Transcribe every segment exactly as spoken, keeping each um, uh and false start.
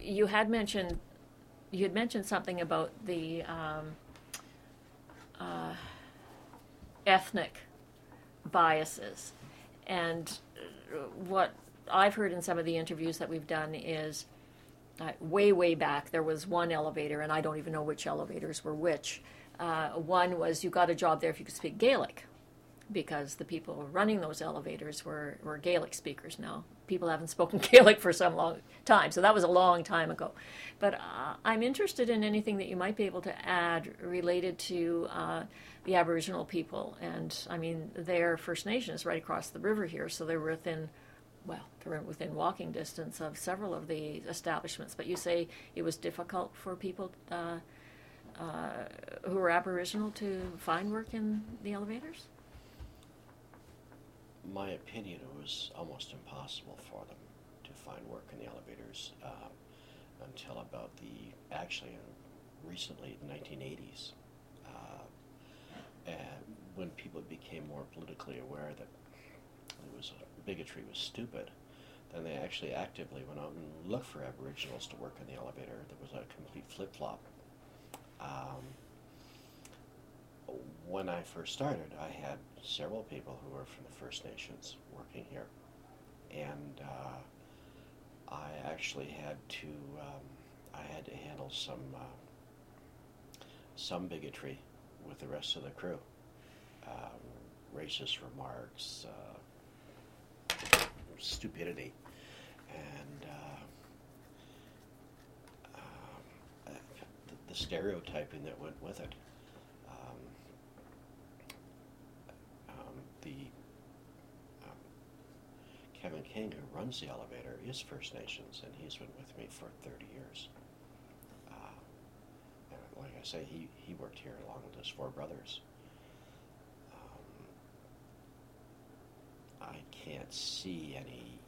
you had mentioned you had mentioned something about the um, uh, ethnic biases, and what I've heard in some of the interviews that we've done is uh, way way back there was one elevator, and I don't even know which elevators were which. Uh, one was you got a job there if you could speak Gaelic, because the people running those elevators were, were Gaelic speakers now. People haven't spoken Gaelic for some long time, so that was a long time ago. But uh, I'm interested in anything that you might be able to add related to uh, the Aboriginal people. And I mean, their First Nation is right across the river here, so they're within, well, they're within walking distance of several of the establishments. But you say it was difficult for people uh, uh, who were Aboriginal to find work in the elevators? My opinion, it was almost impossible for them to find work in the elevators uh, until about the, actually uh, recently, the nineteen eighties. Uh, and when people became more politically aware that it was, uh, bigotry was stupid, then they actually actively went out and looked for Aboriginals to work in the elevator. There was a complete flip-flop. Um, When I first started, I had several people who were from the First Nations working here, and uh, I actually had to um, I had to handle some uh, some bigotry with the rest of the crew, um, racist remarks, uh, stupidity, and uh, um, the, the stereotyping that went with it. The um, Kevin King, who runs the elevator, is First Nations, and he's been with me for thirty years. Uh, and like I say, he, he worked here along with his four brothers. Um, I can't see any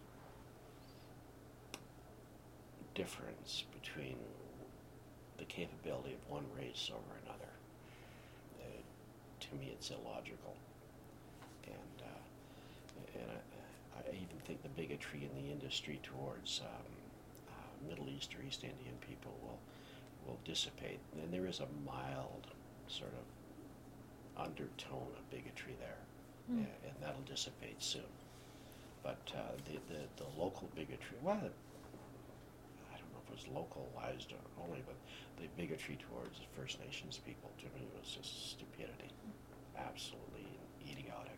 difference between the capability of one race over another. Uh, to me, it's illogical. And, uh, and I, I even think the bigotry in the industry towards um, uh, Middle East or East Indian people will will dissipate. And there is a mild sort of undertone of bigotry there, mm. and, and that'll dissipate soon. But uh, the, the the local bigotry, well, I don't know if it was localized only, but the bigotry towards First Nations people to me was just stupidity, absolutely idiotic.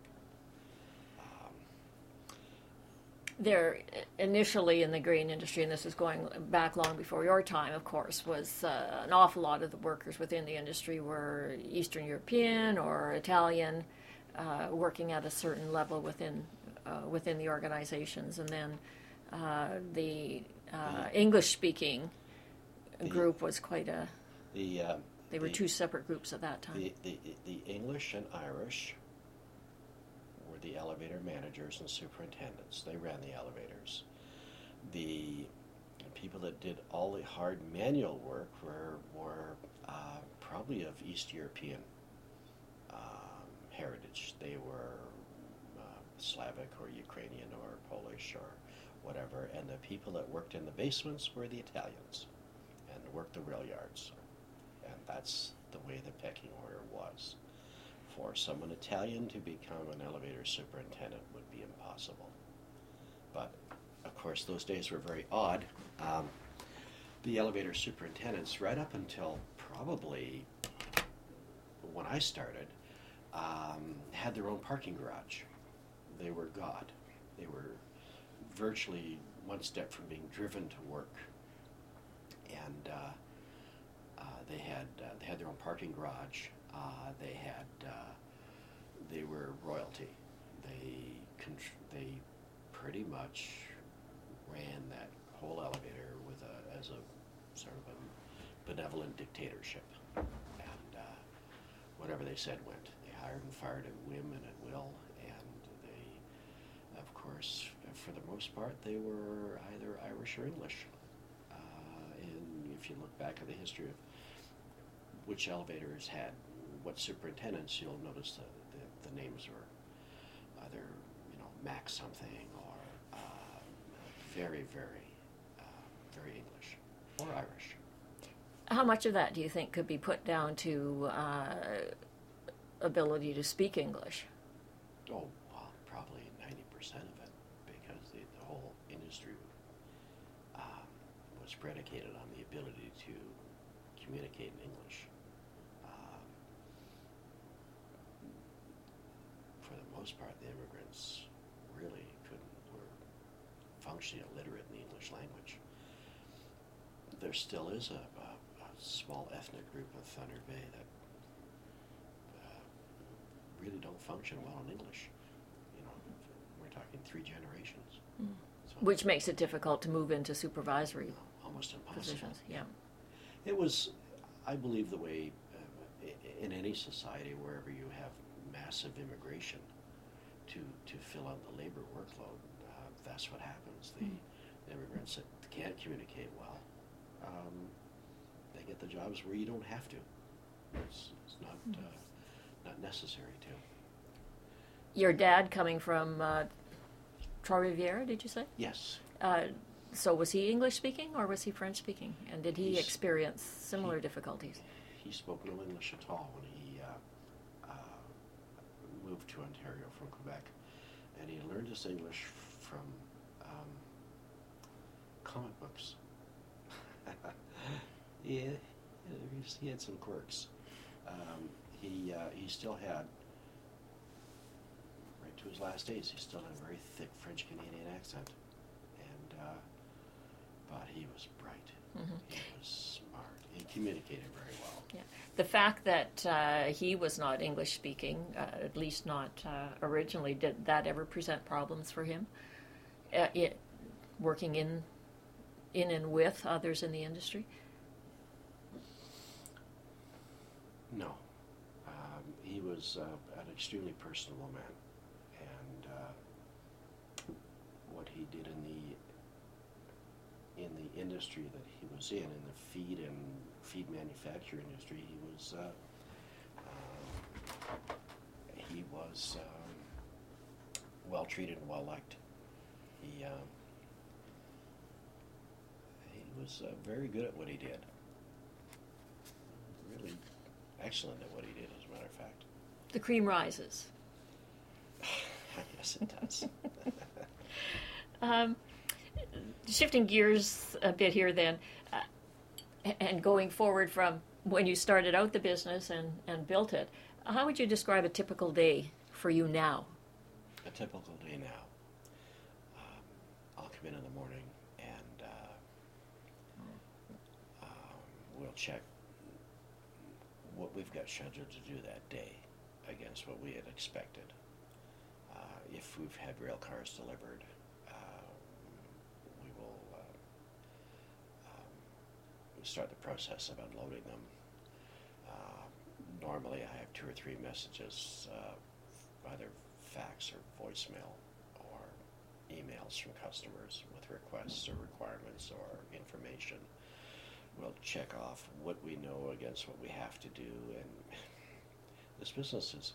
There, initially in the grain industry, and this is going back long before your time, of course, was uh, an awful lot of the workers within the industry were Eastern European or Italian, uh, working at a certain level within uh, within the organizations, and then uh, the uh, English-speaking group was quite a. The uh, they were the, two separate groups at that time. The, the the English and Irish the elevator managers and superintendents. They ran the elevators. The people that did all the hard manual work were, were uh, probably of East European um, heritage. They were uh, Slavic or Ukrainian or Polish or whatever, and the people that worked in the basements were the Italians and worked the rail yards. And that's the way the pecking order was. For someone Italian to become an elevator superintendent would be impossible. But, of course, those days were very odd. Um, the elevator superintendents, right up until probably when I started, um, had their own parking garage. They were God. They were virtually one step from being driven to work. And uh, uh, they had uh, they had their own parking garage. Uh, they had, uh, they were royalty. They contr- they pretty much ran that whole elevator with a, as a sort of a benevolent dictatorship. And uh, whatever they said went. They hired and fired at whim and at will. And they, of course, for the most part, they were either Irish or English. Uh, and if you look back at the history of which elevators had what superintendents, you'll notice the, the, the names were either, you know, Mac something or uh, very, very, uh, very English. or Irish. How much of that do you think could be put down to uh, ability to speak English? Oh, well, probably ninety percent of it, because the, the whole industry um, was predicated on the ability to communicate in English. Um, for the most part, the immigrants really couldn't, were functionally illiterate in the English language. There still is a, a, a small ethnic group of Thunder Bay that uh, really don't function well in English. You know, we're talking three generations. Mm. So Which makes it difficult to move into supervisory almost impossible. positions. Yeah. It was, I believe, the way uh, in any society wherever you have massive immigration to to fill out the labor workload. Uh, that's what happens. The, Mm. the immigrants that can't communicate well, um, they get the jobs where you don't have to. It's, it's not Mm. uh, not necessary to. Your dad coming from uh, Trois-Rivières, did you say? Yes. Uh, so was he English speaking or was he French speaking? And did he He's- experience similar he- difficulties? He spoke no English at all when he uh, uh, moved to Ontario from Quebec, and he learned his English from um, comic books. yeah, he had some quirks. Um, he uh, he still had, right to his last days, he still had a very thick French Canadian accent, and uh, but he was bright. Mm-hmm. He was smart. He communicated very well. Yeah. The fact that uh, he was not English speaking, uh, at least not uh, originally, did that ever present problems for him? Uh, it, working in, in and with others in the industry? No. Um, he was uh, an extremely personable man, and uh, what he did in the in the industry that he was in, in the feed and feed manufacturing industry, he was uh, um, he was um, well treated and well liked. He um, he was uh, very good at what he did. Really excellent at what he did, as a matter of fact. The cream rises. Yes, it does. Um, shifting gears a bit here then, uh, and going forward from when you started out the business and, and built it, how would you describe a typical day for you now? A typical day now. Um, I'll come in in the morning and uh, um, we'll check what we've got scheduled to do that day against what we had expected. Uh, if we've had rail cars delivered, uh, we will uh, um, start the process of unloading them. Uh, normally I have two or three messages, uh, either fax or voicemail or emails from customers with requests or requirements or information. We'll check off what we know against what we have to do, and this business is,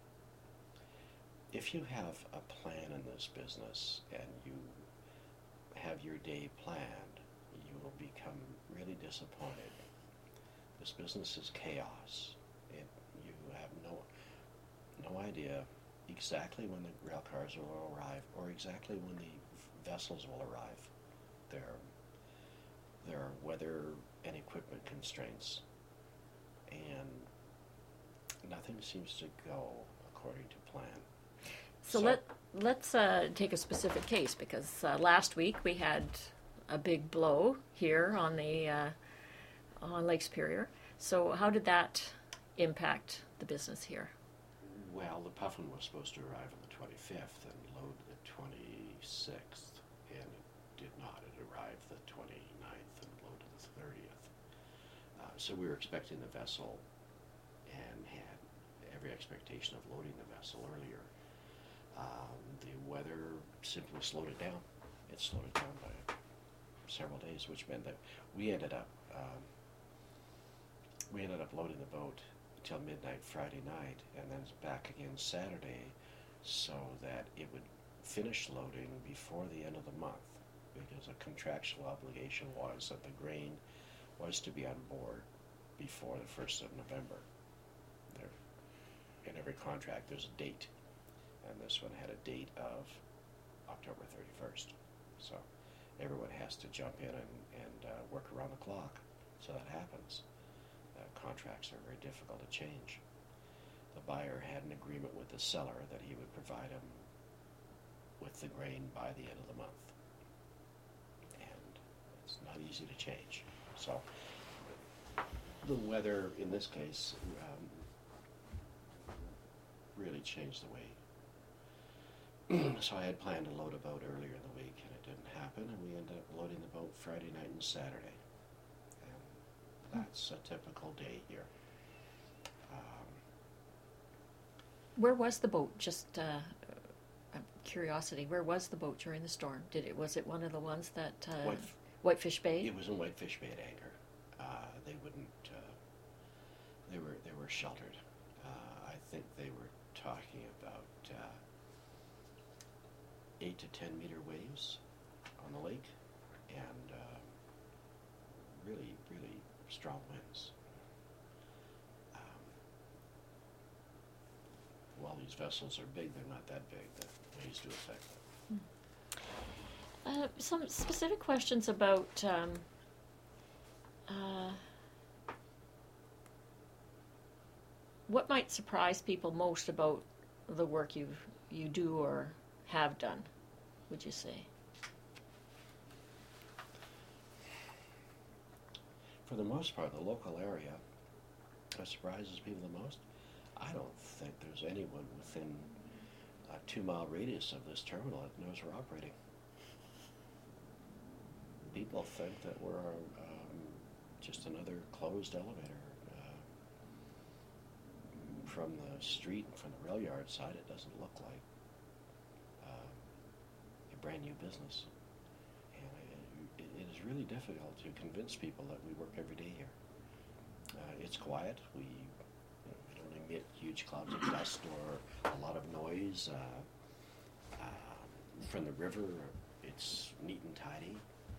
if you have a plan in this business and you have your day planned, you will become really disappointed. This business is chaos. It, you have no no idea exactly when the rail cars will arrive or exactly when the vessels will arrive. There, there are weather and equipment constraints, and nothing seems to go according to plan. So, So- let, let's uh, take a specific case, because uh, last week we had a big blow here on the uh, on Lake Superior. So how did that impact the business here? Well, the Puffin was supposed to arrive on the twenty-fifth and load the twenty-sixth, and it did not. It arrived the twenty-ninth and loaded the thirtieth. Uh, so we were expecting the vessel and had every expectation of loading the vessel earlier. Um, the weather simply slowed it down. It slowed it down by several days, which meant that we ended up um, we ended up loading the boat till midnight Friday night, and then back again Saturday, so that it would finish loading before the end of the month. because a contractual obligation was that the grain was to be on board before the first of November. There, in every contract, there's a date, and this one had a date of October thirty-first. So everyone has to jump in and, and uh, work around the clock, so that happens. Uh, contracts are very difficult to change. The buyer had an agreement with the seller that he would provide him with the grain by the end of the month. And it's not easy to change. So the weather, in this case, um, really changed the way. So I had planned to load a boat earlier in the week, and it didn't happen, and we ended up loading the boat Friday night and Saturday. And that's a typical day here. Um, Where was the boat? Just uh, curiosity. Where was the boat during the storm? Did it was it one of the ones that uh, White, Whitefish Bay? It was in Whitefish Bay at anchor. Uh, they wouldn't. Uh, they were they were sheltered. Uh, I think they were talking about uh, eight to ten meter waves on the lake, and uh, really really strong winds. Um, while these vessels are big, they're not that big. The waves do affect them. Uh, some specific questions about um, uh, what might surprise people most about the work you you do or have done, would you say? For the most part, the local area that surprises people the most. I don't think there's anyone within a two-mile radius of this terminal that knows we're operating. People think that we're um, just another closed elevator. Uh, from the street, from the rail yard side, it doesn't look like uh, a brand new business. And it, it is really difficult to convince people that we work every day here. Uh, it's quiet. We, you know, we don't emit huge clouds of dust or a lot of noise. Uh, um, from the river, it's neat and tidy.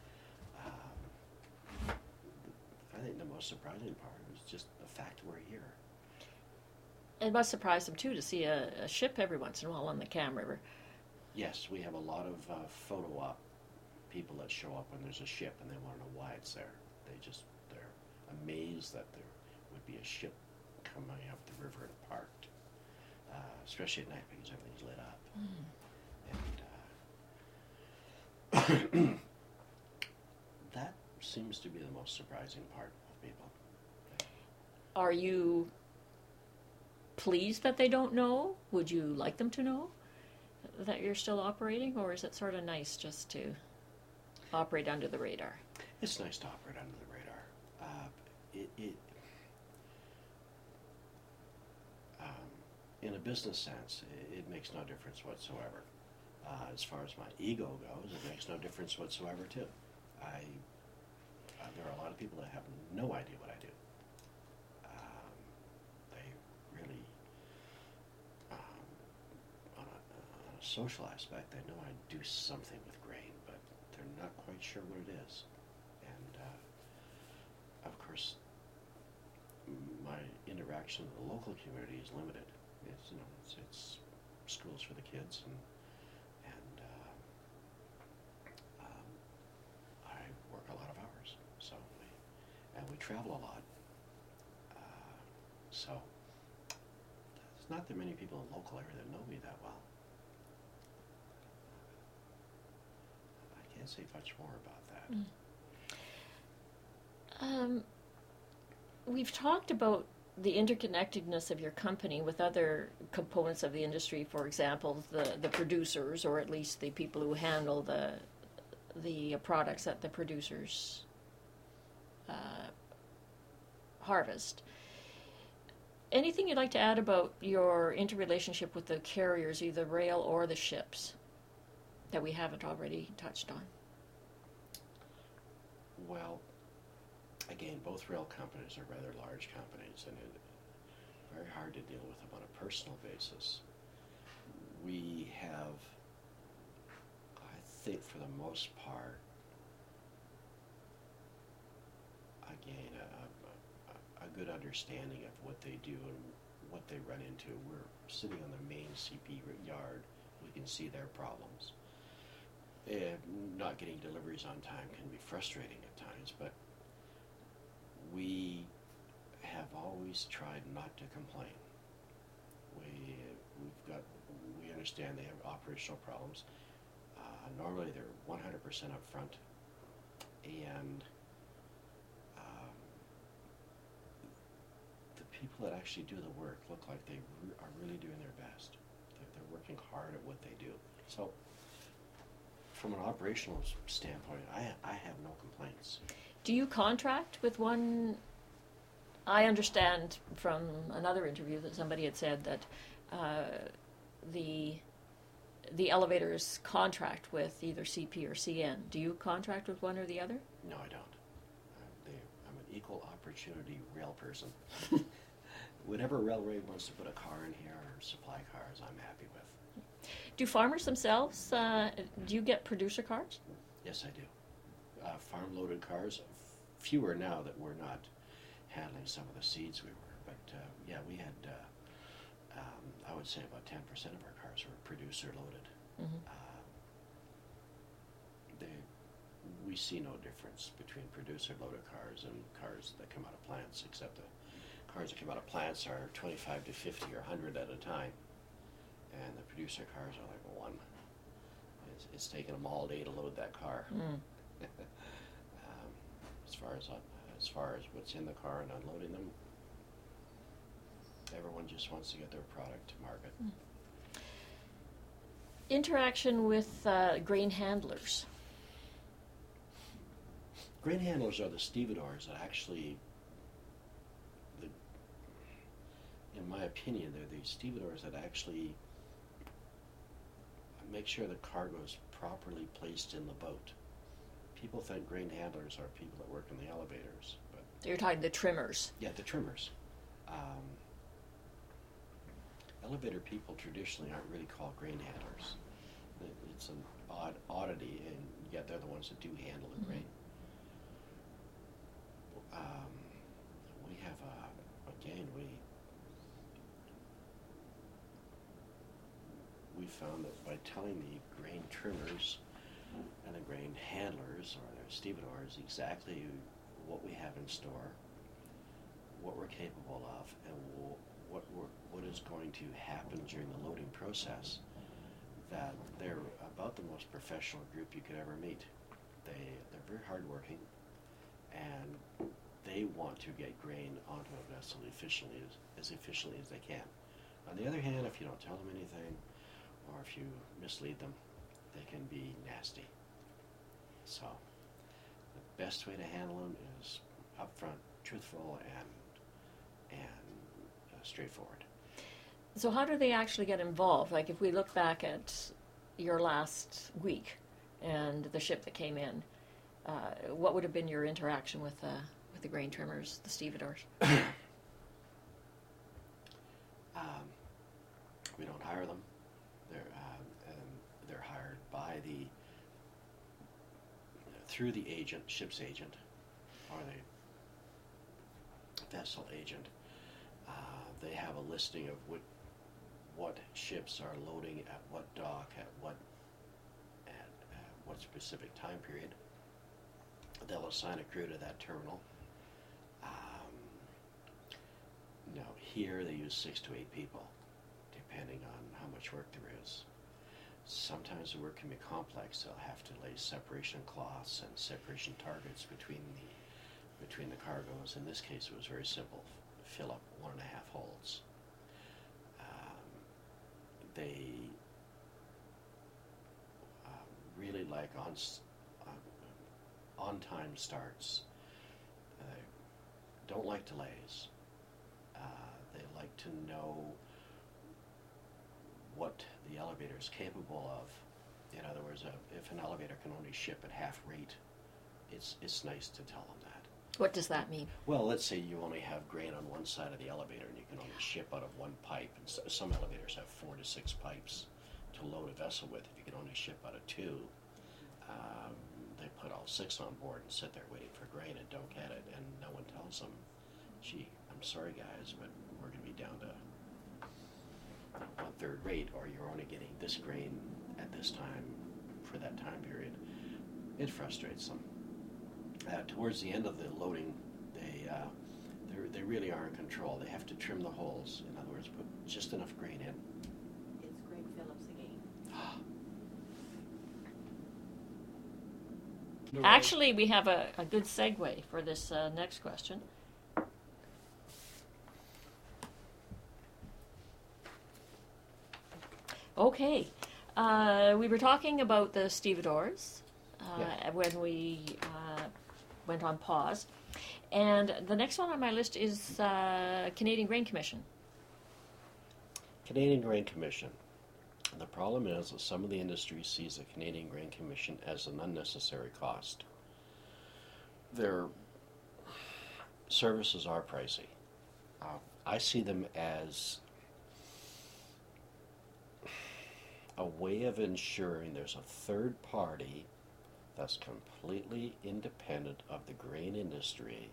Um, I think the most surprising part was just the fact we're here. It must surprise them too to see a, a ship every once in a while on the Cam River. Yes, we have a lot of uh, photo op people that show up when there's a ship and they want to know why it's there. They just, they're amazed that there would be a ship coming up the river and parked, uh, especially at night because everything's lit up. Mm. And uh, that seems to be the most surprising part of people. Are you pleased that they don't know? Would you like them to know that you're still operating, or is it sort of nice just to operate under the radar? It's nice to operate under the radar. Uh, it, it um, in a business sense, it, it makes no difference whatsoever. Uh, as far as my ego goes, it makes no difference whatsoever too. I uh, there are a lot of people that have no idea what I do. Um, they really, um, on, a, on a social aspect, they know I do something with grain, but they're not quite sure what it is. And uh, of course, my interaction with the local community is limited. It's you know, it's, it's schools for the kids, and and uh, um, I work a lot of hours, so we, and we travel a lot. Uh, so there's not that many people in the local area that know me that well. I can't say much more about that. Mm. Um, we've talked about the interconnectedness of your company with other components of the industry, for example, the, the producers, or at least the people who handle the the products that the producers uh, harvest. Anything you'd like to add about your interrelationship with the carriers, either rail or the ships, that we haven't already touched on? Well, again, both rail companies are rather large companies, and it's very hard to deal with them on a personal basis. We have, I think for the most part, again, a, a, a good understanding of what they do and what they run into. We're sitting on the main C P yard. We can see their problems. Uh, not getting deliveries on time can be frustrating at times, but we have always tried not to complain. We, we've got, we understand they have operational problems. Uh, normally they're one hundred percent upfront, and um, the people that actually do the work look like they re- are really doing their best. They're, they're working hard at what they do. So, from an operational standpoint, I, I have no complaints. Do you contract with one? I understand from another interview that somebody had said that uh, the the elevators contract with either C P or C N. Do you contract with one or the other? No, I don't. I'm, they, I'm an equal opportunity rail person. Whatever railway wants to put a car in here or supply cars, I'm happy with. Do farmers themselves, uh, do you get producer cars? Yes, I do. Uh, farm-loaded cars, fewer now that we're not handling some of the seeds we were. But uh, yeah, we had, uh, um, I would say about ten percent of our cars were producer-loaded. Mm-hmm. Uh, they, we see no difference between producer-loaded cars and cars that come out of plants, except the cars that come out of plants are twenty-five to fifty or one hundred at a time. And the producer cars are like one. It's, it's taken them all day to load that car. Mm. um, as far as uh, as far as what's in the car and unloading them, everyone just wants to get their product to market. Mm. Interaction with uh, grain handlers. Grain handlers are the stevedores that actually, the, in my opinion, they're the stevedores that actually make sure the cargo is properly placed in the boat. People think grain handlers are people that work in the elevators, but You're talking the trimmers. yeah, the trimmers. Um, elevator people traditionally aren't really called grain handlers. It, it's an odd oddity, and yet they're the ones that do handle the Mm-hmm. grain. Um, we have a, again, we we found that by telling the grain trimmers and the grain handlers or their stevedores exactly what we have in store, what we're capable of, and w- what we're, what is going to happen during the loading process, that they're about the most professional group you could ever meet. They, they're very hardworking, and they want to get grain onto a vessel efficiently as, as efficiently as they can. On the other hand, if you don't tell them anything, or if you mislead them, they can be nasty. So, the best way to handle them is upfront, truthful, and and uh, straightforward. So how do they actually get involved? Like if we look back at your last week and the ship that came in, uh, what would have been your interaction with uh, with the grain trimmers, the stevedores? um, we don't hire them. They're um, and they're hired by the through the agent, ship's agent, or the vessel agent. Uh, they have a listing of what what ships are loading at what dock at what at uh, what specific time period. They'll assign a crew to that terminal. Um, now here they use six to eight people, depending on how much work there is. Sometimes the work can be complex. They'll have to lay separation cloths and separation targets between the between the cargoes. In this case, it was very simple. Fill up one and a half holds. Um, they um, really like on on, on time starts. Uh, don't like delays. Uh, they like to know what the elevator is capable of. In other words, uh, if an elevator can only ship at half rate, it's it's nice to tell them that. What does that mean? Well, let's say you only have grain on one side of the elevator and you can only ship out of one pipe. And so, some elevators have four to six pipes to load a vessel with. If you can only ship out of two, um, they put all six on board and sit there waiting for grain and don't get it, and no one tells them, gee, I'm sorry guys, but we're going to be down to one third rate, or you're only getting this grain at this time for that time period. It frustrates them. Uh, towards the end of the loading, they uh, they really are in control. They have to trim the holes. In other words, put just enough grain in. It's Greg Phillips again. Actually, we have a, a good segue for this uh, next question. Okay, uh, we were talking about the stevedores uh, Yeah. when we uh, went on pause. And the next one on my list is uh, Canadian Grain Commission. Canadian Grain Commission. The problem is that some of the industry sees the Canadian Grain Commission as an unnecessary cost. Their services are pricey. Uh, I see them as a way of ensuring there's a third party that's completely independent of the grain industry,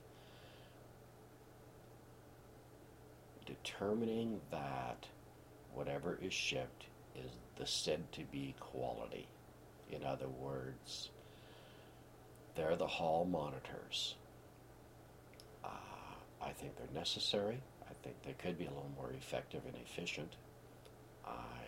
determining that whatever is shipped is the said to be quality. In other words, they're the hall monitors. Uh, I think they're necessary. I think they could be a little more effective and efficient. I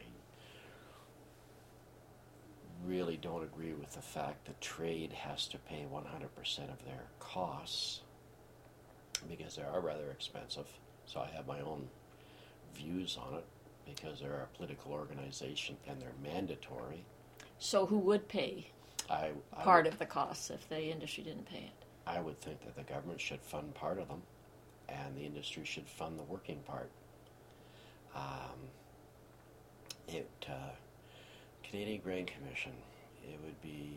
really don't agree with the fact that trade has to pay one hundred percent of their costs, because they are rather expensive. So I have my own views on it, because they're a political organization and they're mandatory. So who would pay I, I part would, of the costs if the industry didn't pay it? I would think that the government should fund part of them, and the industry should fund the working part. Um, it uh, Canadian Grain Commission, it would be,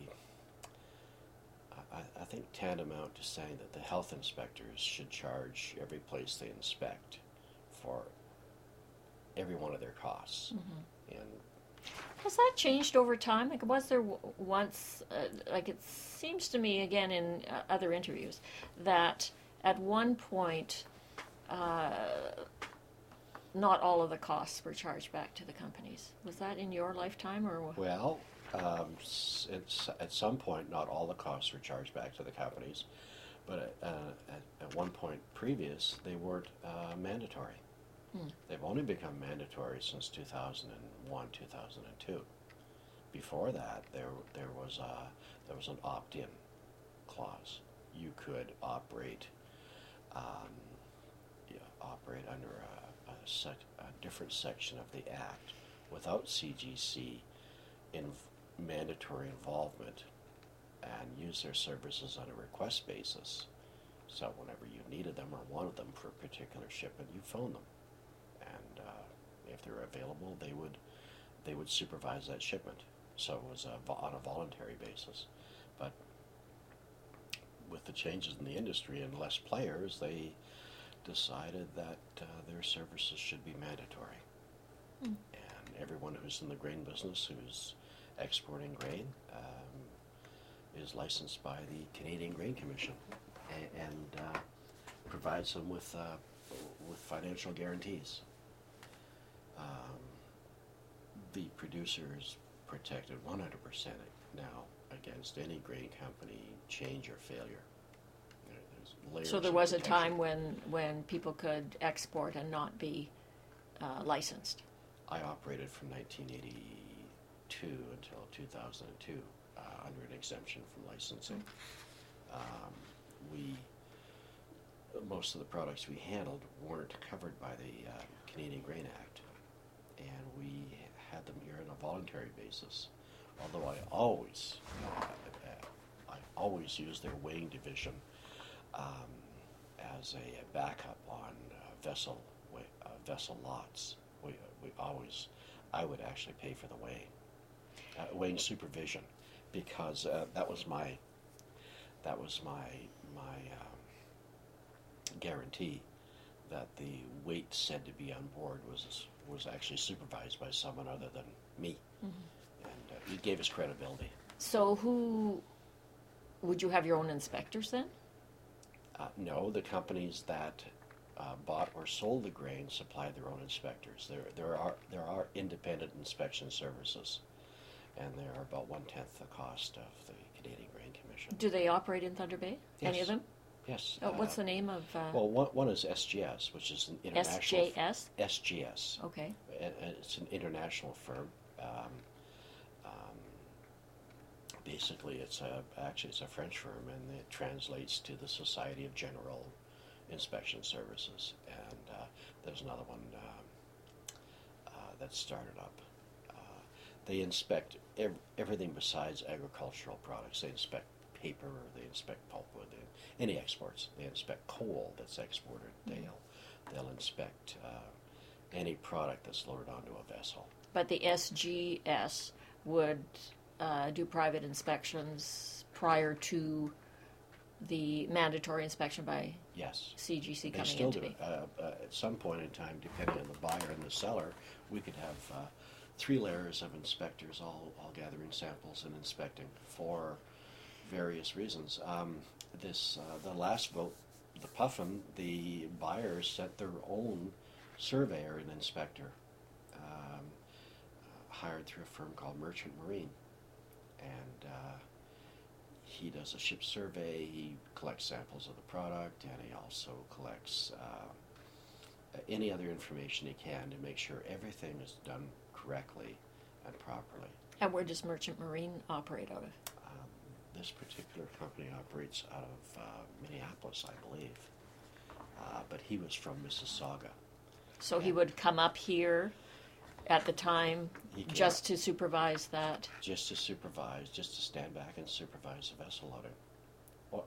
I, I think, tantamount to saying that the health inspectors should charge every place they inspect for every one of their costs. Mm-hmm. And Has that changed over time? Like, was there w- once, uh, like, it seems to me, again, in uh, other interviews, that at one point, uh, not all of the costs were charged back to the companies. Was that in your lifetime, or? Well, um, s- it's, at some point, not all the costs were charged back to the companies, but uh, at, at one point previous, they weren't uh, mandatory. Hmm. They've only become mandatory since two thousand one, two thousand two. Before that, there there was a, there was an opt-in clause. You could operate um, yeah, operate under a, a, sec, a different section of the Act without C G C in mandatory involvement, and use their services on a request basis. So whenever you needed them or wanted them for a particular shipment, you phone them. And uh, if they're available, they would they would supervise that shipment. So it was a, on a voluntary basis. But with the changes in the industry and less players, they decided that uh, their services should be mandatory. Mm. And everyone who's in the grain business, who's exporting grain, um, is licensed by the Canadian Grain Commission, and, and uh, provides them with uh, with financial guarantees. Um, the producer is protected one hundred percent now against any grain company change or failure. There- there's layers So there of was a protection. time when, when people could export and not be uh, licensed. I operated from nineteen eighty-two until two thousand two uh, under an exemption from licensing. Um, we most of the products we handled weren't covered by the uh, Canadian Grain Act, and we had them here on a voluntary basis. Although I always, uh, I always used their weighing division um, as a backup on uh, vessel weigh, uh, vessel lots. We we always, I would actually pay for the weighing, uh, weighing supervision, because uh, that was my, that was my my. Um, guarantee that the weight said to be on board was was actually supervised by someone other than me, Mm-hmm. and uh, it gave us credibility. So who, would you have your own inspectors then? Uh, no, the companies that uh, bought or sold the grain supplied their own inspectors. There, there are there are independent inspection services, and they are about one tenth the cost of the Canadian Grain Commission. Do they operate in Thunder Bay? Any Yes. of them? Yes. Oh, what's uh, the name of uh, Well, one, one is S G S, which is an international. S J S? S G S. Okay. And- and it's an international firm. Um, um, basically, it's a actually it's a French firm, and it translates to the Society of General Inspection Services. And uh, there's another one um, uh, that started up. Uh, they inspect ev- everything besides agricultural products. They inspect paper, they inspect pulpwood, they, any exports. They inspect coal that's exported. They'll they'll inspect uh, any product that's loaded onto a vessel. But the S G S would uh, do private inspections prior to the mandatory inspection by Yes. C G C They coming still into do be. it. Uh, uh, at some point in time, depending on the buyer and the seller, we could have uh, three layers of inspectors all, all gathering samples and inspecting for various reasons. Um, this uh, the last vote, the Puffin, the buyers sent their own surveyor and inspector, um, uh, hired through a firm called Merchant Marine, and uh, he does a ship survey. He collects samples of the product, and he also collects uh, any other information he can to make sure everything is done correctly and properly. And where does Merchant Marine operate out of? Um, this particular company operates out of uh, Minneapolis, I believe, uh, but he was from Mississauga. So he would come up here at the time He came just up to supervise that. just to supervise, just to stand back and supervise the vessel loading. Well,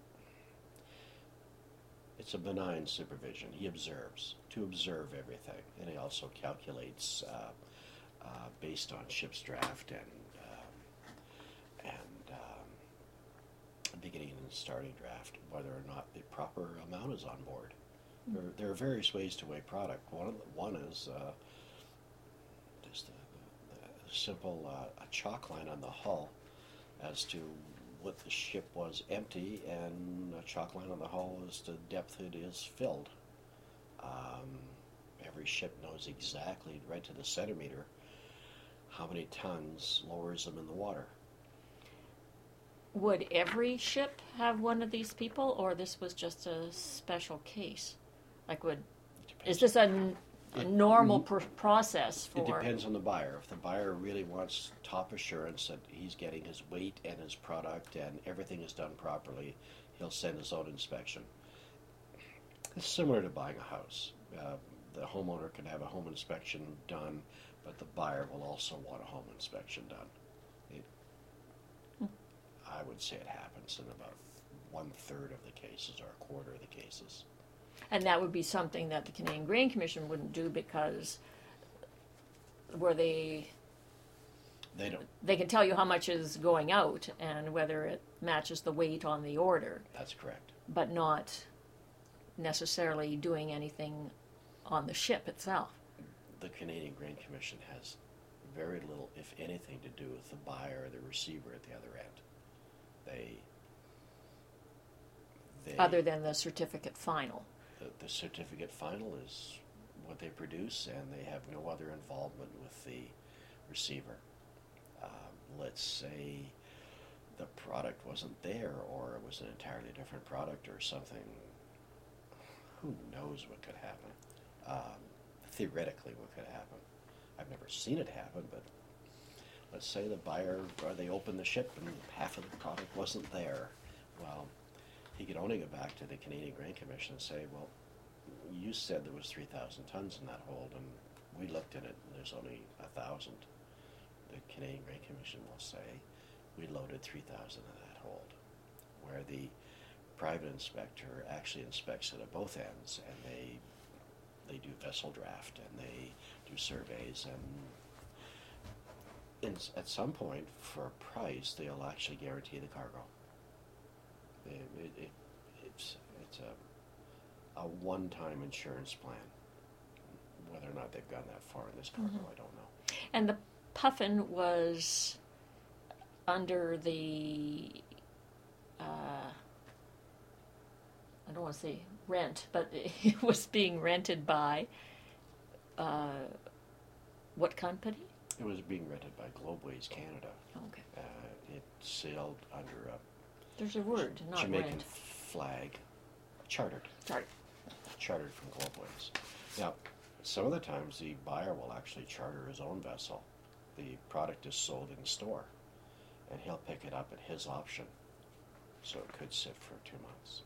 it's a benign supervision. He observes, to observe everything, and he also calculates uh, uh, based on ship's draft and um, and um, beginning and starting draft whether or not the proper amount is on board. There, there are various ways to weigh product. One of the, one is uh, just a, a simple uh, a chalk line on the hull as to what the ship was empty, and a chalk line on the hull as to depth it is filled. Um, every ship knows exactly, right to the centimeter, how many tons lowers them in the water. Would every ship have one of these people, or this was just a special case? Like, would is this a, n- a It- normal pr- process It for? depends on the buyer. If the buyer really wants top assurance that he's getting his weight and his product and everything is done properly, he'll send his own inspection. It's similar to buying a house. Uh, the homeowner can have a home inspection done, but the buyer will also want a home inspection done. It, I would say it happens in about one third of the cases or a quarter of the cases. And that would be something that the Canadian Grain Commission wouldn't do because where they They don't. they can tell you how much is going out and whether it matches the weight on the order, That's correct. but not necessarily doing anything on the ship itself. The Canadian Grain Commission has very little, if anything, to do with the buyer or the receiver at the other end. They, they Other than the certificate final. the, the certificate final is what they produce, and they have no other involvement with the receiver. Um, let's say the product wasn't there, or it was an entirely different product, or something. Who knows what could happen? Um, theoretically, what could happen? I've never seen it happen, but let's say the buyer, or they opened the ship and half of the product wasn't there. Well, he could only go back to the Canadian Grain Commission and say, well, you said there was three thousand tons in that hold, and we looked at it, and there's only one thousand. The Canadian Grain Commission will say, we loaded three thousand in that hold, where the private inspector actually inspects it at both ends, and they they do vessel draft, and they do surveys, and in, at some point, for a price, they'll actually guarantee the cargo. It, it, it, it's it's a, a one-time insurance plan. Whether or not they've gone that far in this cargo, Mhm. I don't know. And the Puffin was under the, uh, I don't want to say rent, but it was being rented by uh, what company? It was being rented by Globeways Canada. Okay. Uh, it sailed under a There's a word, not Jamaican rent. flag, chartered, Sorry. chartered from Globeways. Now, some of the times the buyer will actually charter his own vessel. The product is sold in store, and he'll pick it up at his option. So it could sit for two months.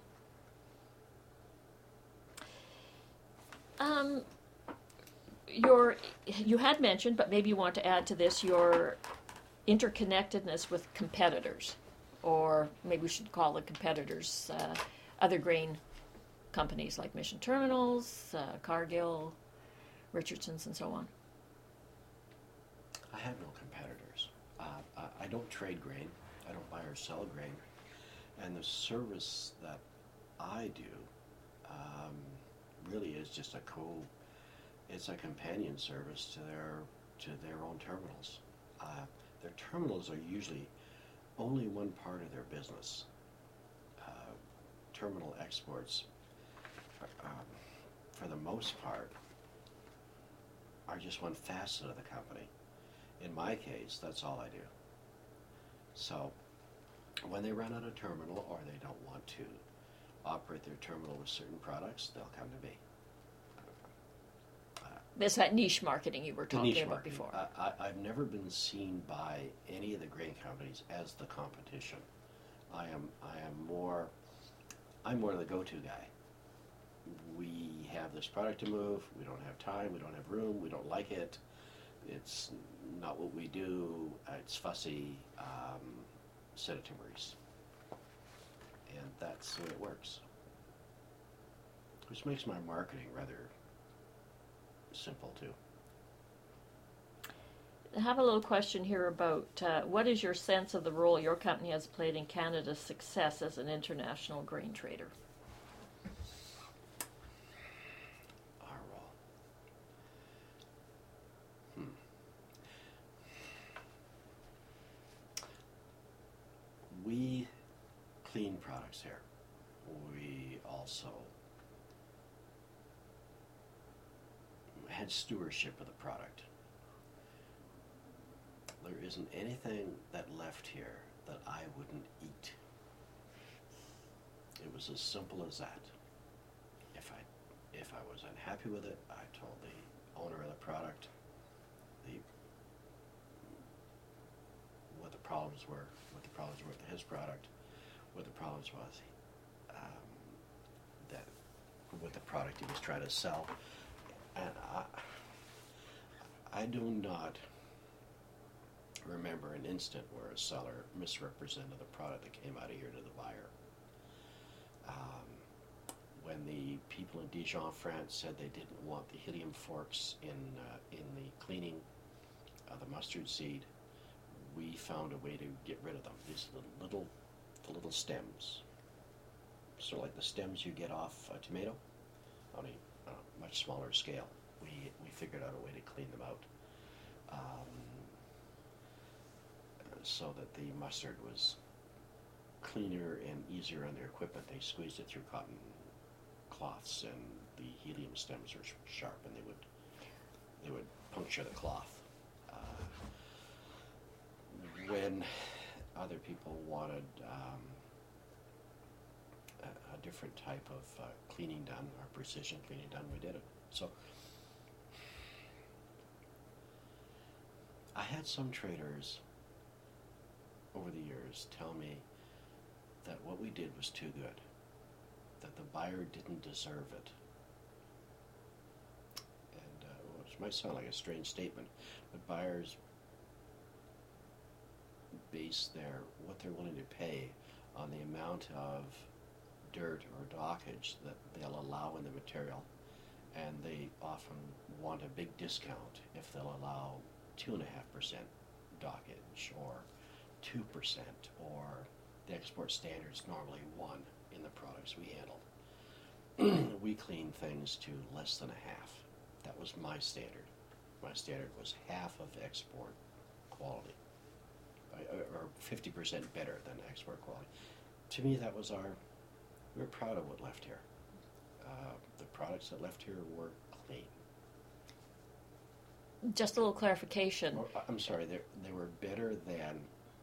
Um, your, you had mentioned, but maybe you want to add to this, your interconnectedness with competitors, or maybe we should call the competitors uh, other grain companies like Mission Terminals, uh, Cargill, Richardson's, and so on. I have no competitors. Uh, I, I don't trade grain. I don't buy or sell grain. And the service that I do um, really is just a co. It's a companion service to their to their own terminals. Uh, their terminals are usually only one part of their business. Uh, terminal exports, um, for the most part, are just one facet of the company. In my case, that's all I do. So when they run out of terminal or they don't want to operate their terminal with certain products, they'll come to me. Uh, That's that niche marketing you were the talking niche about market. before. I, I, I've never been seen by any of the grain companies as the competition. I am I am more I'm more the go-to guy. We have this product to move. We don't have time. We don't have room. We don't like it. It's not what we do. Uh, it's fussy. Um, send it to Maurice. And that's the way it works. Which makes my marketing rather simple too. I have a little question here about uh, what is your sense of the role your company has played in Canada's success as an international grain trader? Our role. Hmm. We clean products here. We also had stewardship of the product. There isn't anything that left here that I wouldn't eat. It was as simple as that. If I if I was unhappy with it, I told the owner of the product the what the problems were, what the problems were with his product, what the problems was um, that with the product he was trying to sell, and I I do not remember an instant where a seller misrepresented the product that came out of here to the buyer. Um, when the people in Dijon, France said they didn't want the helium forks in uh, in the cleaning of the mustard seed, we found a way to get rid of them. These little, little the little stems, sort of like the stems you get off a tomato, on a uh, much smaller scale. We we figured out a way to clean them out. Um, so that the mustard was cleaner and easier on their equipment. They squeezed it through cotton cloths, and the helium stems are sh- sharp, and they would they would puncture the cloth. Uh, when other people wanted um, a, a different type of uh, cleaning done, or precision cleaning done, we did it. So I had some traders over the years tell me that what we did was too good, that the buyer didn't deserve it. And uh, which might sound like a strange statement, but buyers base their what they're willing to pay on the amount of dirt or dockage that they'll allow in the material, and they often want a big discount if they'll allow two and a half percent dockage, or two percent, or the export standard's normally one in the products we handled. We clean things to less than a half. That was my standard. My standard was half of export quality, I, or fifty percent better than export quality. To me, that was our, we were proud of what left here. Uh, the products that left here were clean. Just a little clarification. Or, I'm sorry, they they were better than,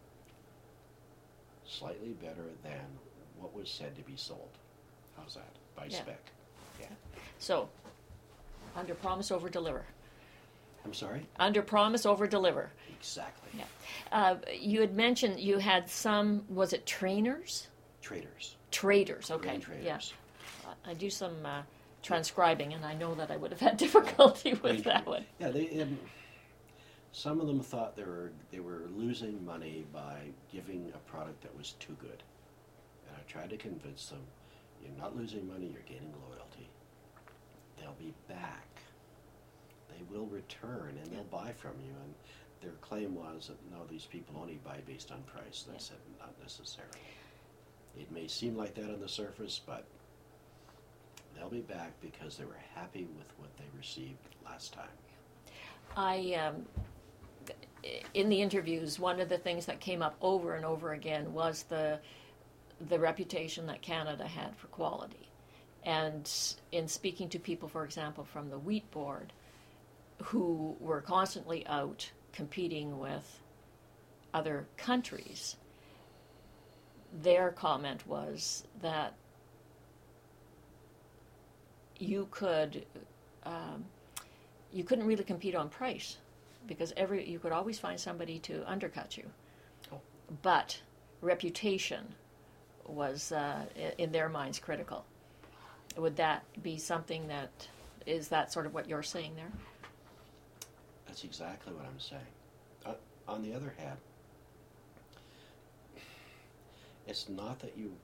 slightly better than what was said to be sold. How's that? By Yeah. spec. Yeah. So, under promise, over deliver. I'm sorry? Under promise, over deliver. Exactly. Yeah. Uh, you had mentioned you had some, was it trainers? Traders. Traders, okay. Grain traders. Yeah. I do some uh, transcribing, and I know that I would have had difficulty with Grain that tra- one. Yeah, they, um, some of them thought they were, they were losing money by giving a product that was too good. And I tried to convince them, you're not losing money, you're gaining loyalty. They'll be back. They will return and they'll buy from you. And their claim was that, no, these people only buy based on price. And I Yeah. said, not necessarily. It may seem like that on the surface, but they'll be back because they were happy with what they received last time. I, um, in the interviews, one of the things that came up over and over again was the the reputation that Canada had for quality. And in speaking to people, for example, from the Wheat Board, who were constantly out competing with other countries, their comment was that you could um, you couldn't really compete on price because every you could always find somebody to undercut you. Oh. But reputation was uh, i- in their minds critical. Would that be something that is that sort of what you're saying there? That's exactly what I'm saying. Uh, on the other hand, it's not that you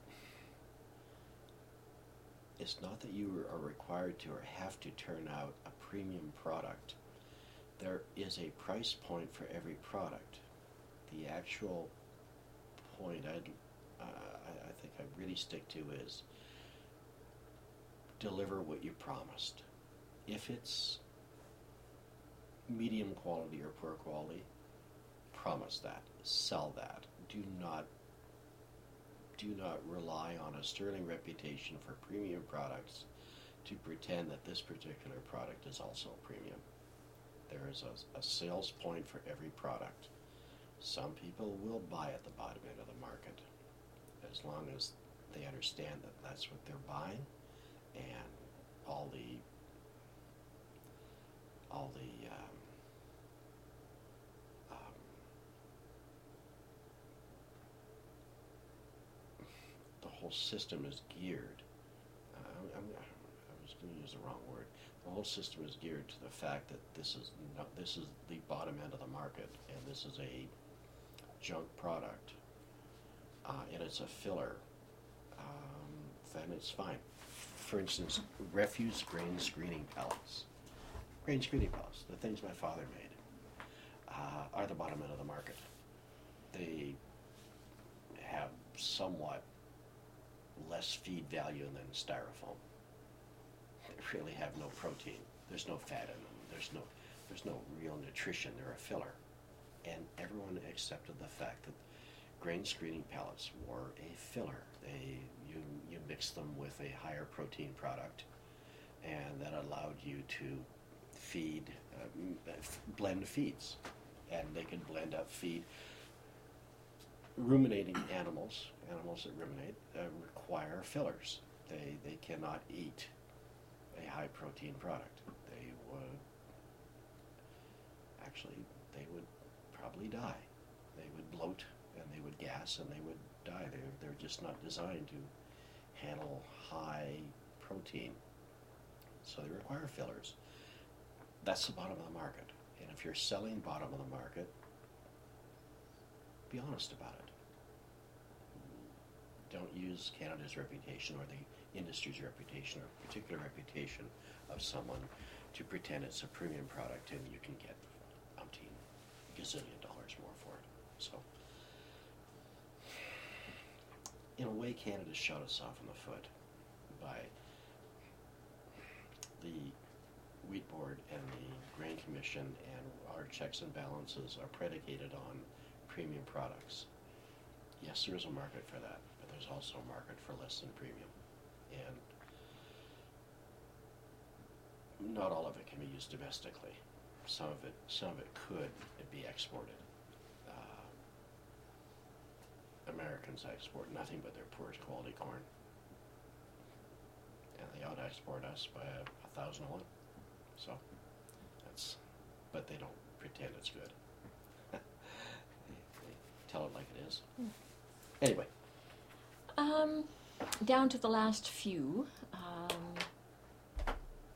it's not that you are required to or have to turn out a premium product. There is a price point for every product. The actual point I'd, uh, I, I think I really stick to is deliver what you promised. If it's medium quality or poor quality, promise that, sell that. Do not do not rely on a sterling reputation for premium products to pretend that this particular product is also premium. There is a, a sales point for every product. Some people will buy at the bottom end of the market as long as they understand that that's what they're buying, and all the all the um, um, the whole system is geared. Uh, I'm, I was going to use the wrong word. The whole system is geared to the fact that this is not, this is the bottom end of the market, and this is a junk product, uh, and it's a filler. Um, then it's fine. For instance, refuse grain screening pellets. Grain screening pellets, the things my father made, uh, are the bottom end of the market. They have somewhat less feed value than styrofoam. They really have no protein. There's no fat in them. There's no, there's no real nutrition. They're a filler. And everyone accepted the fact that grain screening pellets were a filler. They, you, you mix them with a higher protein product, and that allowed you to feed, uh, blend feeds. And they could blend up feed. Ruminating animals, animals that ruminate, uh, require fillers. They, they cannot eat a high protein product. They would, actually, they would probably die. They would bloat and they would gas and they would die. They're, they're just not designed to handle high protein. So they require fillers. That's the bottom of the market. And if you're selling bottom of the market, be honest about it. Don't use Canada's reputation or the industry's reputation or particular reputation of someone to pretend it's a premium product and you can get umpteen gazillion dollars more for it. So, in a way, Canada shot us off in the foot by the Wheat Board and the Grain Commission, and our checks and balances are predicated on premium products. yes, there is a market for that, but there's also a market for less than premium. And not all of it can be used domestically. Some of it, some of it could be exported. Uh, Americans export nothing but their poorest quality corn. And they ought to export us by a, a thousand to one. So, that's, but they don't pretend it's good. they, they tell it like it is. Hmm. Anyway. Um, down to the last few. Um,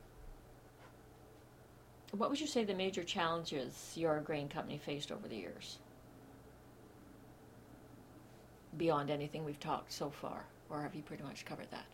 what would you say the major challenges your grain company faced over the years? Beyond anything we've talked so far, or have you pretty much covered that?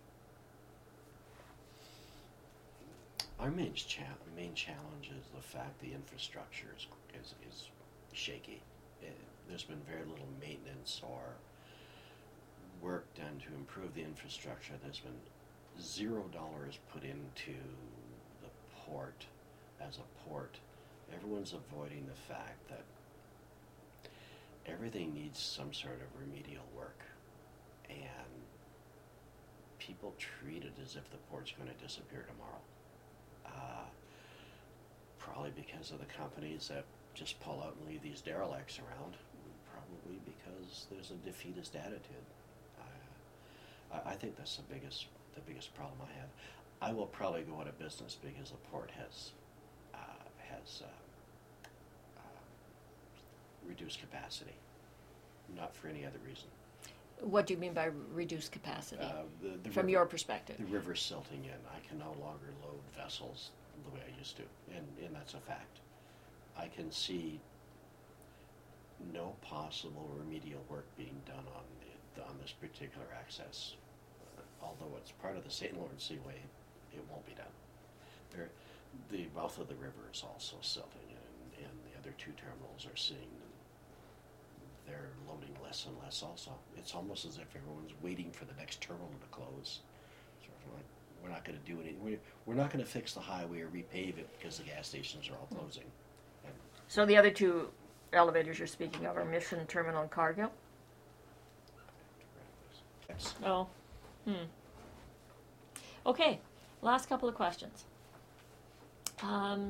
Our main, cha- main challenge is the fact the infrastructure is, is, is shaky. It, there's been very little maintenance or work done to improve the infrastructure. There's been zero dollars put into the port as a port. Everyone's avoiding the fact that everything needs some sort of remedial work, and people treat it as if the port's going to disappear tomorrow. Uh, probably because of the companies that just pull out and leave these derelicts around. Probably because there's a defeatist attitude. Uh, I, I think that's the biggest the biggest problem I have. I will probably go out of business because the port has uh, has uh, uh, reduced capacity, not for any other reason. What do you mean by reduced capacity? Uh, the, the From river, your perspective? The river's silting in. I can no longer load vessels the way I used to, and, and that's a fact. I can see no possible remedial work being done on the, on this particular access. Uh, although it's part of the Saint Lawrence Seaway, it won't be done. There, the mouth of the river is also silting, and, and the other two terminals are seeing they're loading less and less also. It's almost as if everyone's waiting for the next terminal to close. Sort of like, we're not going to do anything. We're, we're not going to fix the highway or repave it because the gas stations are all closing. And So the other two elevators you're speaking of are Mission Terminal and Cargill? Yes. Oh. Hmm. Okay. Last couple of questions. Um,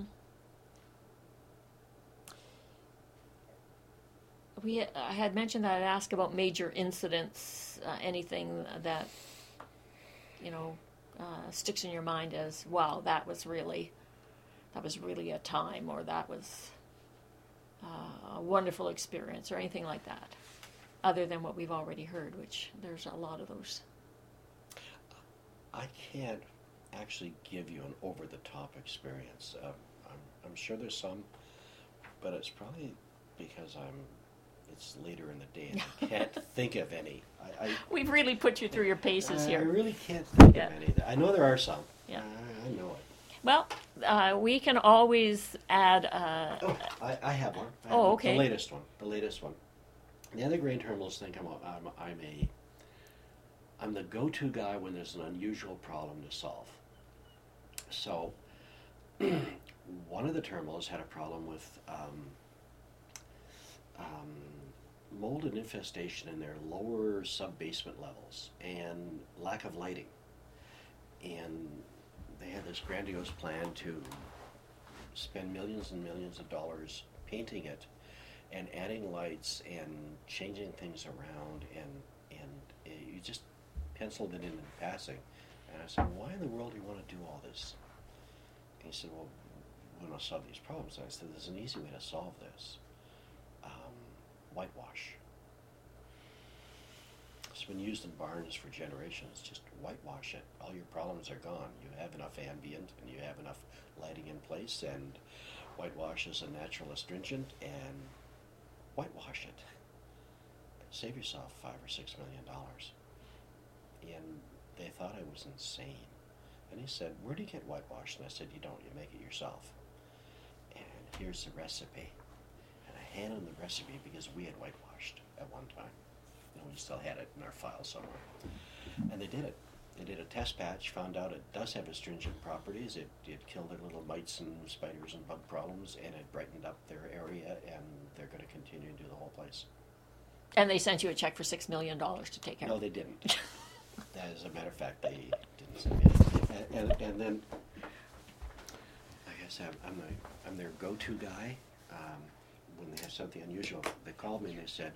we I had mentioned that I'd ask about major incidents, uh, anything that, you know, uh, sticks in your mind as, wow, that was really, that was really a time, or that was uh, a wonderful experience, or anything like that, other than what we've already heard, which there's a lot of those. I can't actually give you an over-the-top experience. Um, I'm, I'm sure there's some, but it's probably because I'm. It's later in the day and I can't think of any. I, I, We've really put you through your paces I here. I really can't think Yeah. of any. I know there are some. Yeah. I, I know it. Well, uh, we can always add. Uh, Oh, I, I have one. I have Oh, one. okay. The latest one. The latest one. The other grain terminals think I'm a, I'm, I'm a I'm the go-to guy when there's an unusual problem to solve. So, one of the terminals had a problem with um, um, mold and infestation in their lower sub-basement levels and lack of lighting. And they had this grandiose plan to spend millions and millions of dollars painting it and adding lights and changing things around, and and uh, you just penciled it in in passing. And I said, why in the world do you want to do all this? And he said, well, we want to solve these problems. And I said, there's an easy way to solve this. Um, whitewash. It's been used in barns for generations. Just whitewash it. All your problems are gone. You have enough ambient and you have enough lighting in place, and whitewash is a natural astringent, and whitewash it. Save yourself five or six million dollars. And they thought I was insane. And he said, where do you get whitewash? And I said, you don't, you make it yourself. And here's the recipe. And I handed him the recipe because we had whitewashed at one time. And we still had it in our file somewhere. And they did it. They did a test patch, found out it does have astringent properties. It, it killed their little mites and spiders and bug problems, and it brightened up their area, and they're going to continue to do the whole place. And they sent you a check for six million dollars to take care No, of it. they didn't. As a matter of fact, they didn't send me anything. And, and, and then, like I said, I'm, the, I'm their go-to guy. Um, when they have something unusual, they called me and they said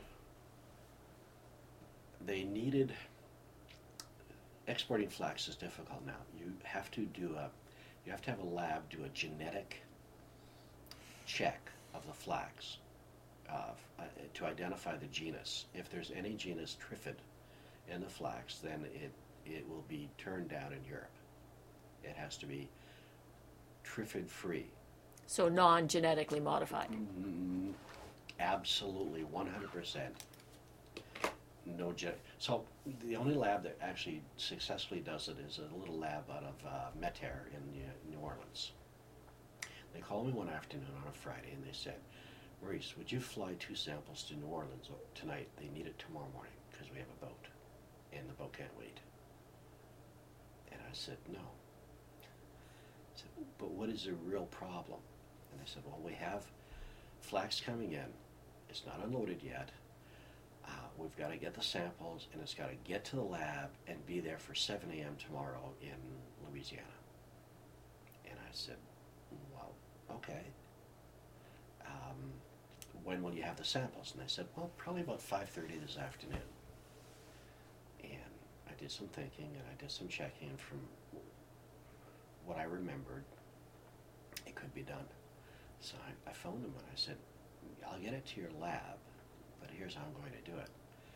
they needed, exporting flax is difficult now. You have to do a, you have to have a lab do a genetic check of the flax uh, uh, to identify the genus. If there's any genus Triffid in the flax, then it, it will be turned down in Europe. It has to be Triffid free. So non-genetically modified. Mm, absolutely, one hundred percent. No gen. So the only lab that actually successfully does it is a little lab out of uh, Metter in uh, New Orleans. They called me one afternoon on a Friday and they said, Maurice, would you fly two samples to New Orleans tonight? They need it tomorrow morning because we have a boat and the boat can't wait. And I said, no. I said, but what is the real problem? And they said, well, we have flax coming in. It's not unloaded yet. Uh, we've got to get the samples, and it's got to get to the lab and be there for seven a.m. tomorrow in Louisiana. And I said, well, okay. Um, when will you have the samples? And they said, well, probably about five thirty this afternoon. And I did some thinking, and I did some checking, and from what I remembered, it could be done. So I, I phoned them and I said, I'll get it to your lab, but here's how I'm going to do it.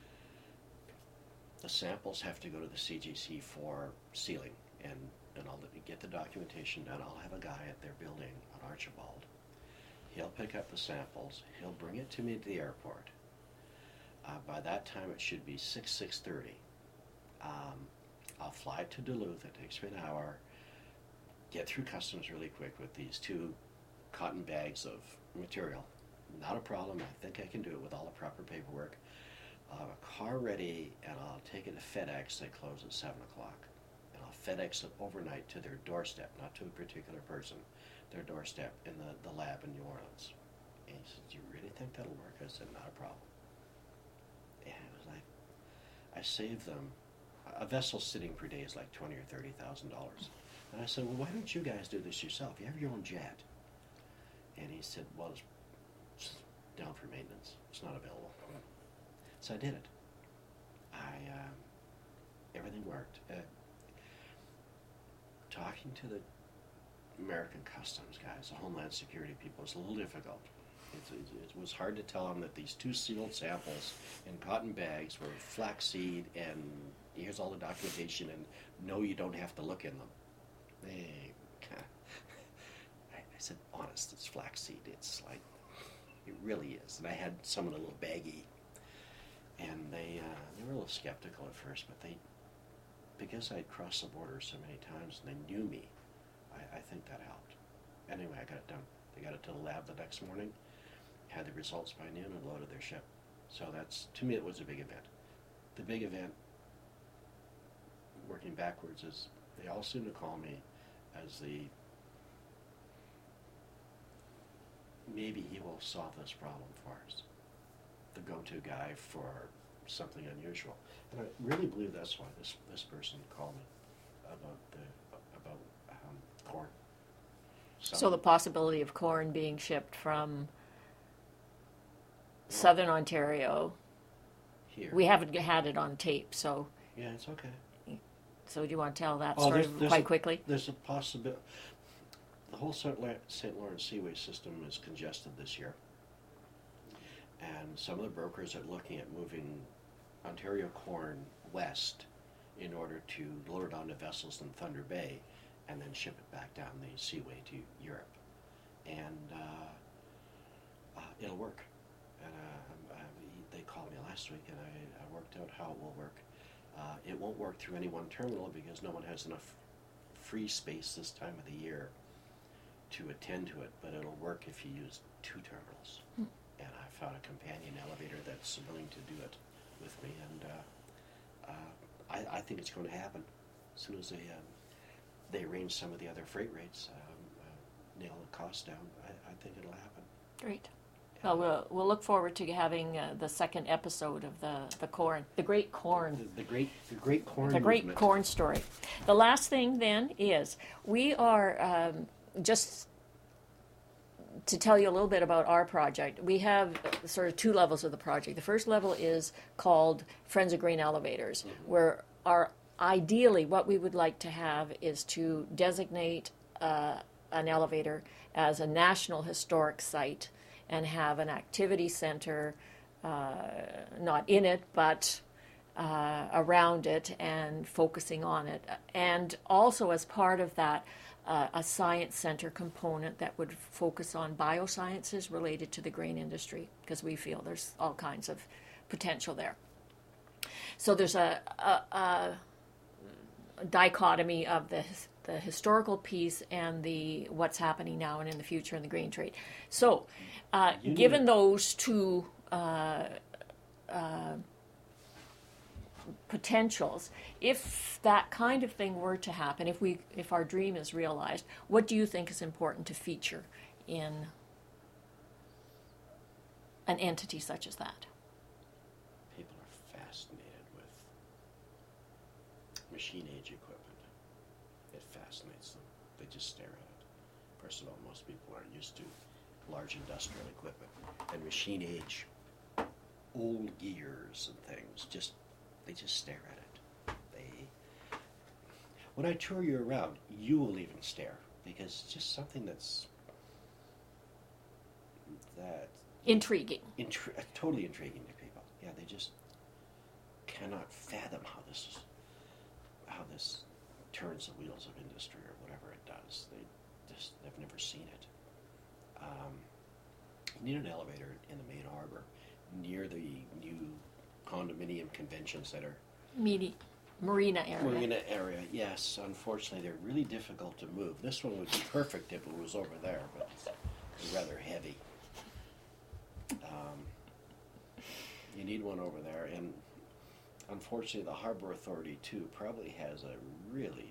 The samples have to go to the C G C for sealing, and, and I'll get the documentation done. I'll have a guy at their building on Archibald. He'll pick up the samples. He'll bring it to me at the airport. Uh, by that time, it should be six, six thirty. Um, I'll fly to Duluth. It takes me an hour. Get through customs really quick with these two cotton bags of material. Not a problem. I think I can do it with all the proper paperwork. I'll have a car ready, and I'll take it to FedEx. They close at seven o'clock. And I'll FedEx it overnight to their doorstep, not to a particular person, their doorstep in the, the lab in New Orleans. And he said, do you really think that'll work? I said, not a problem. And it was like, I saved them. A vessel sitting per day is like twenty or thirty thousand dollars. And I said, well, why don't you guys do this yourself? You have your own jet. And he said, well, it's, it's down for maintenance. It's not available. So I did it. I, um, everything worked. Uh, talking to the American Customs guys, the Homeland Security people, was a little difficult. It, it, it was hard to tell them that these two sealed samples in cotton bags were flaxseed, and here's all the documentation, and no, you don't have to look in them. They kind of, I, I said, honest, it's flaxseed. It's like, it really is. And I had some in a little baggie, and they uh, they were a little skeptical at first, but they, because I'd crossed the border so many times and they knew me, I, I think that helped. Anyway, I got it done. They got it to the lab the next morning, had the results by noon, and loaded their ship. So that's, to me, it was a big event. The big event, working backwards, is they all seem to call me as the, maybe he will solve this problem for us, the go-to guy for something unusual. And I really believe that's why this, this person called me about the, about um, corn. Some, So the possibility of corn being shipped from southern Ontario, here. we haven't had it on tape, so Yeah, it's okay. so do you want to tell that Oh, story there's- there's quite a- quickly? There's a possibility. The whole Saint Lawrence Seaway system is congested this year. And some of the brokers are looking at moving Ontario corn west in order to load it onto vessels in Thunder Bay and then ship it back down the seaway to Europe. And uh, uh, it'll work. And uh, I, they called me last week, and I, I worked out how it will work. Uh, it won't work through any one terminal because no one has enough free space this time of the year to attend to it, but it'll work if you use two terminals. Hmm. And I found a companion elevator that's willing to do it with me, and uh, uh, I, I think it's going to happen. As soon as they um, they arrange some of the other freight rates, um, uh, nail the cost down, I, I think it'll happen. Great. Well, we'll we'll look forward to having uh, the second episode of the the corn, the great corn. The, the great, the great corn. The great movement. corn story. The last thing then is we are um, just to tell you a little bit about our project. We have uh, sort of two levels of the project. The first level is called Friends of Green Elevators, Mm-hmm. where our ideally what we would like to have is to designate uh, an elevator as a national historic site and have an activity center, uh, not in it, but uh, around it and focusing on it. And also, as part of that, uh, a science center component that would focus on biosciences related to the grain industry, because we feel there's all kinds of potential there. So there's a, a, a dichotomy of the the historical piece and the what's happening now and in the future in the grain trade. So, uh, You need given a- those two uh, uh, potentials, if that kind of thing were to happen, if we if our dream is realized, what do you think is important to feature in an entity such as that? People are fascinated with machine age equipment. It fascinates them. They just stare at it. First of all, most people aren't used to large industrial equipment and machine age, old gears and things. Just they just stare at it. They. When I tour you around, you will even stare because it's just something that's that Intriguing. intri- totally intriguing to people. Yeah, they just cannot fathom how this is, how this turns the wheels of industry or whatever it does. They just they've never seen it. Um, you need an elevator in the main harbor near the new condominium convention center. Medi- Marina area. Marina area, yes. Unfortunately, they're really difficult to move. This one would be perfect if it was over there, but it's rather heavy. Um, you need one over there, and unfortunately, the Harbor Authority too probably has a really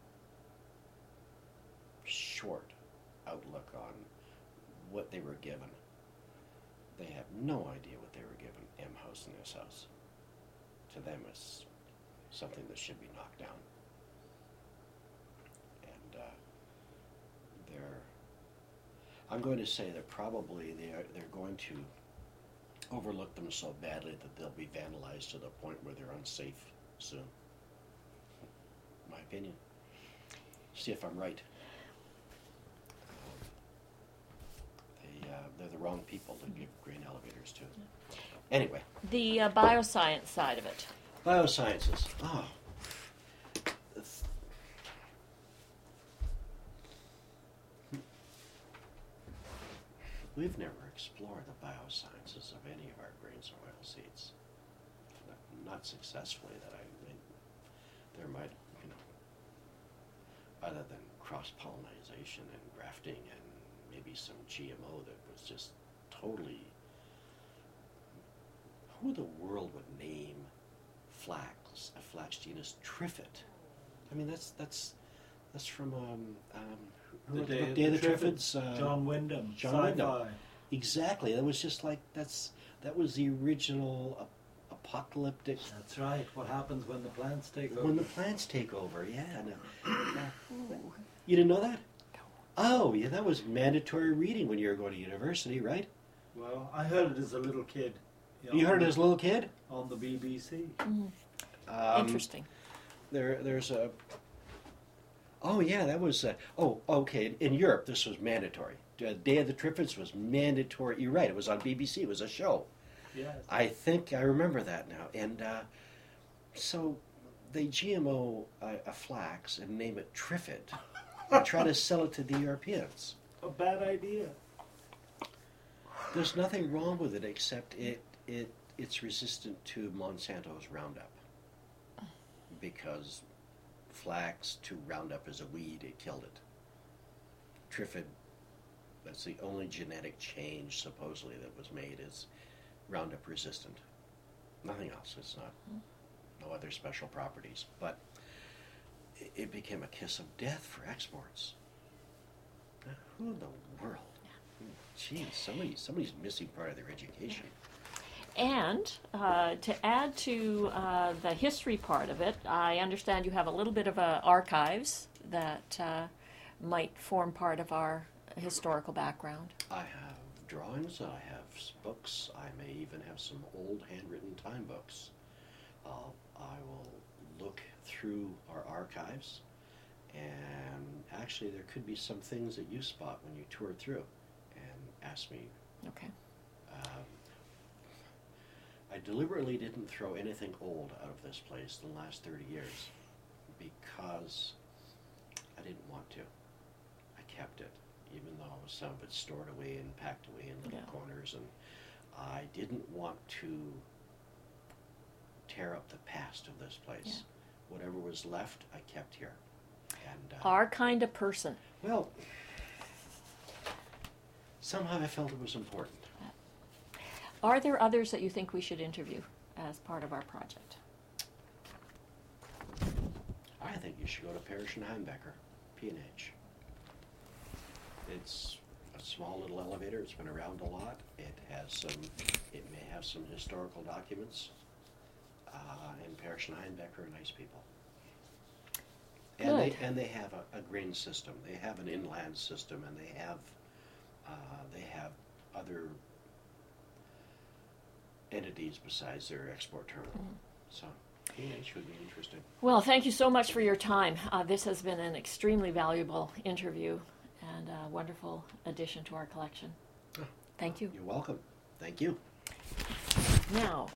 short outlook on what they were given. They have no idea what they were given. M House and S House. To them, it's something that should be knocked down. And uh, they're, I'm going to say that probably they are, they're going to overlook them so badly that they'll be vandalized to the point where they're unsafe soon. My opinion. See if I'm right. Um, they, uh, they're the wrong people to give grain elevators to. Anyway, The uh, bioscience side of it. biosciences. Oh. It's- We've never explored the biosciences of any of our grains and oil seeds. Not- Not successfully that I mean, there might, you know, other than cross-pollination and grafting and maybe some G M O that was just totally, who in the world would name flax, a flax genus, Triffid? I mean, that's, that's, that's from, um, um, who The wrote the Day book, of Day of the the Triffids, Triffids? uh, John Wyndham, John sci-fi. Wyndham. Exactly. That was just like that's that was the original ap- apocalyptic. That's right. What happens when the plants take over? When the plants take over, yeah. No, yeah. You didn't know that? Oh, yeah. That was mandatory reading when you were going to university, right? Well, I heard it as a little kid. You heard it as a little kid. on the B B C. Um, Interesting. There, there's a. Oh yeah, that was. Uh, oh, okay. In Europe, this was mandatory. Uh, Day of the Triffids was mandatory. You're right. It was on B B C. It was a show. Yes. I think I remember that now. And uh, so they G M O a, a flax and name it Triffid and try to sell it to the Europeans. A bad idea. There's nothing wrong with it except it it it's resistant to Monsanto's Roundup because flax to Roundup is a weed. It killed it. Triffid. That's the only genetic change supposedly that was made is Roundup resistant. Nothing else. It's not, no other special properties. But it, it became a kiss of death for exports. Now, who in the world Geez, somebody, somebody's missing part of their education. And uh, to add to uh, the history part of it, I understand you have a little bit of uh, archives that uh, might form part of our historical background. I have drawings, I have s- books, I may even have some old handwritten time books. Uh, I will look through our archives, and actually there could be some things that you spot when you tour through and ask me. Okay. Um, I deliberately didn't throw anything old out of this place in the last thirty years because I didn't want to. I kept it, even though some of it stored away and packed away in little Yeah. corners, and I didn't want to tear up the past of this place. Yeah. Whatever was left, I kept here. And uh, Our kind of person. well, somehow I felt it was important. Are there others that you think we should interview as part of our project? I think you should go to Parrish and Heimbecker, P and H. It's a small little elevator. It's been around a lot. It has some. It may have some historical documents. Uh, and Parrish and Heimbecker are nice people. And Good. they and they have a, a grain system. They have an inland system, and they have uh, they have other entities besides their export terminal. So P and H would be interesting. Well, thank you so much for your time. Uh, this has been an extremely valuable interview and a wonderful addition to our collection. Oh. Thank you. You're welcome. Thank you. Now,